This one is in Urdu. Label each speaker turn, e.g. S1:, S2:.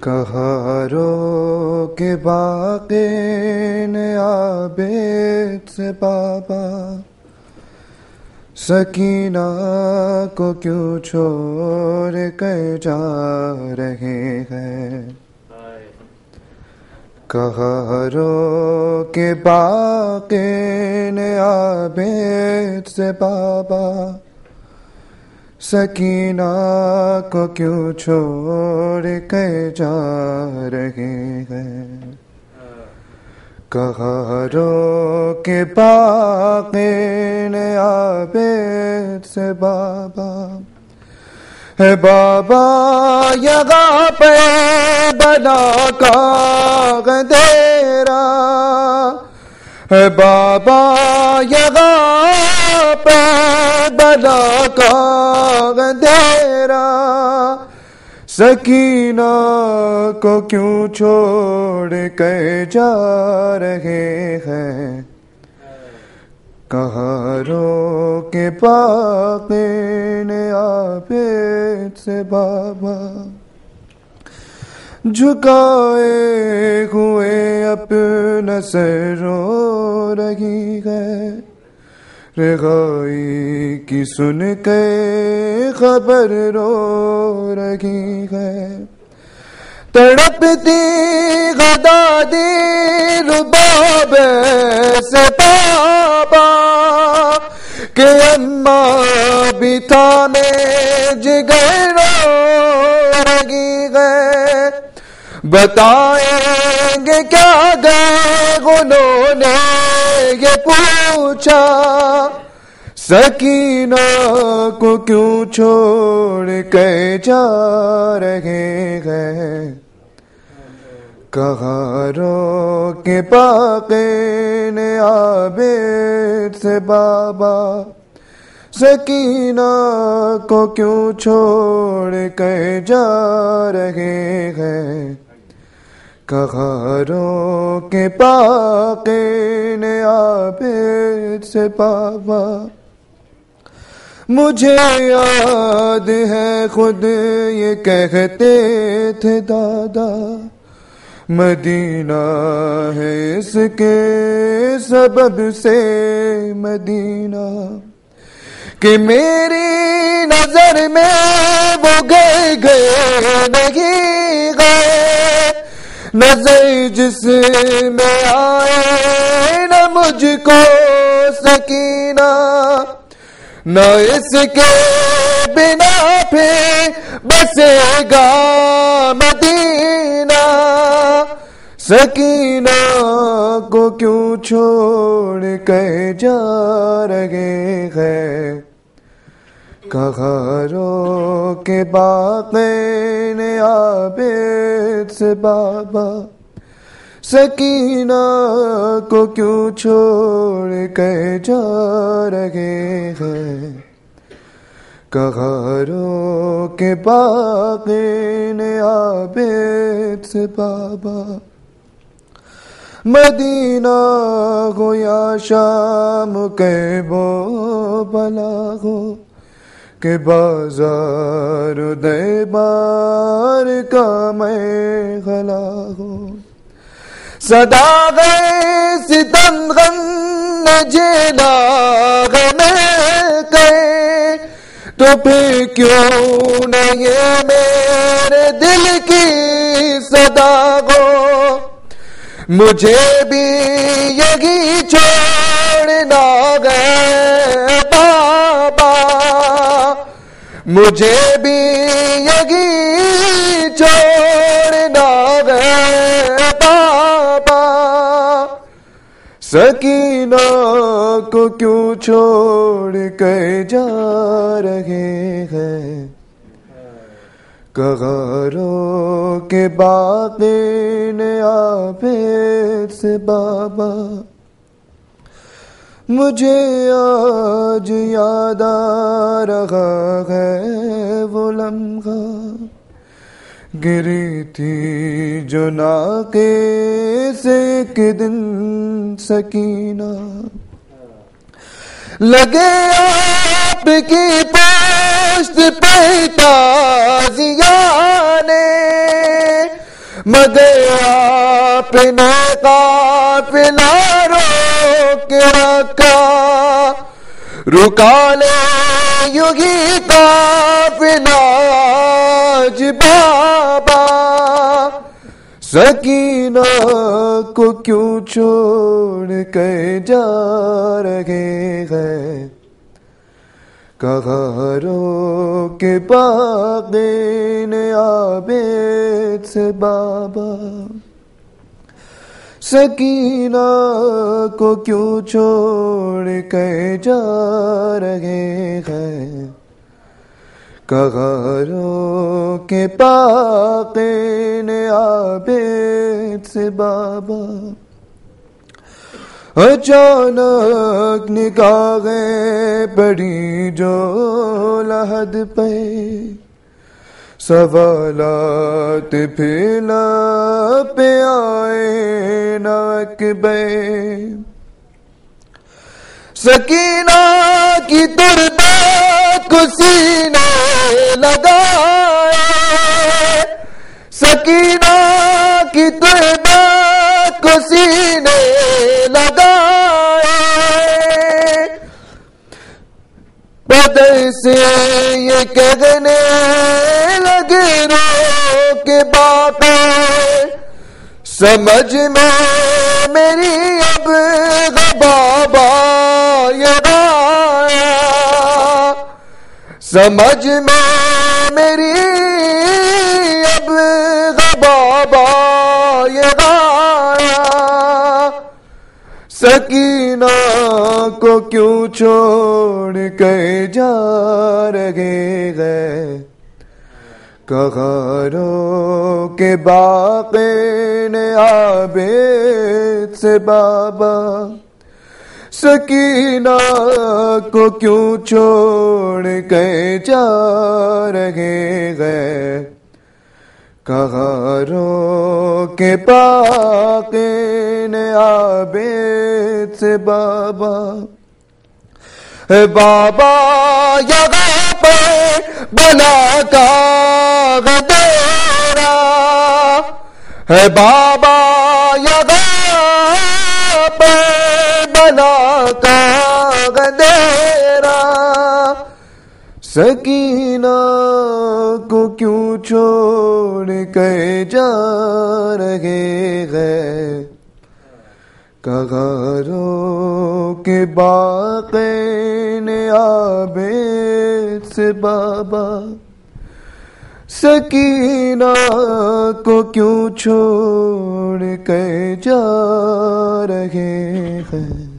S1: کہارو کے باقی نے عابد سے بابا سکینہ کو کیوں چھوڑ کر جا رہے ہیں. کہارو کے باقی نے عابد سے بابا سکینہ کو کیوں چھوڑ کے جا رہے ہیں. کہارو کے باقی نے عابد سے بابا ہے بابا یہاں پہ بنا کا اندھیرا ہے بابا یہاں پہ بنا کا اندھیرا. سکینہ کو کیوں چھوڑ کے جا رہے ہیں. کہارو کے باقی نے عابد سے بابا جھکائے ہوئے اپنا سر رو رہی ہے. رہائی کی سن کے خبر رو رہی ہے. تڑپتی غدا دی رباب سے بابا کہ اماں بھی تھامے جگر رو رہی ہے. بتائیں گے کیا گئے انہوں نے یہ پوچھا. سکینہ کو کیوں چھوڑ کے جا رہے ہیں. کہارو کے باقی نے عابد سے بابا سکینہ کو کیوں چھوڑ کے جا رہے ہیں. کہارو کے باقی نے عابد سے بابا مجھے یاد ہے خود یہ کہتے تھے دادا مدینہ ہے اس کے سبب سے مدینہ کہ میری نظر میں وہ گئے نہیں گئے. نظر جس میں آئے نہ مجھ کو سکینہ نہ اس کے بنا پھر بسے گا مدینہ. سکینہ کو کیوں چھوڑ کے جا رہے ہیں. کہارو کے باقی نے عابد سے بابا سکینہ کو کیوں چھوڑ کے جا رہے ہیں. کہارو کے باقی نے عابد سے بابا مدینہ ہو یا شام کے بو بلا ہو کہ بازار دیبار کا میں غلا ہو. صدا گئے ستم غم جینا غم گئے تو پھر کیوں نہ یہ میرے دل کی صدا ہو. مجھے بھی یہی چھوڑنا گئے بابا مجھے بھی یہی چھوڑنا گئے بابا. سکینہ کو کیوں چھوڑ کے جا رہے ہیں. کہارو کے باقی نے عابد سے بابا مجھے آج یاد آ رہا ہے وہ لمحہ گری تھی جو ناقے سے ایک دن سکینہ لگے آپ کی پوشت پہ تازیانے مگر آپ نے قافلہ روک رکھا، رکا لے یوں ہی قافلہ آج بابا، سکینہ کو کیوں چھوڑ کر جا رہے ہیں، کہاں روک باغین عابد سے بابا، سکینہ کو کیوں چھوڑ کر جا رہے ہیں، کہاں روک باغین عابد سے بابا۔ اچانک نگاہیں پڑی جو لحد پہ، سوالات پھر پہ آئے نہ اکبر، سکینہ کی تربت کو سینے لگائے، سکینہ کی تربت کو سینے لگائے، بدر سے یہ کہنے لگے رو کے باپے، سمجھ میں میری اب بابا یہ آیا، سمجھ میں میری اب بابا یہ آیا، سکینہ کو کیوں چھوڑ کر جا رہے ہیں، کہاں روک باغین عابد سے بابا، سکینہ کو کیوں چھوڑ کر جا رہے ہیں، کہاں روک باغین عابد سے بابا۔ بابا یہاں پہ بنا کا غدیرہ ہے، بابا یہاں پہ بنا کا غدیرہ، سکینہ کو کیوں چھوڑ کر جا رہے ہیں، کہاں روک باغین عابد سے بابا، سکینہ کو کیوں چھوڑ کر جا رہے ہیں۔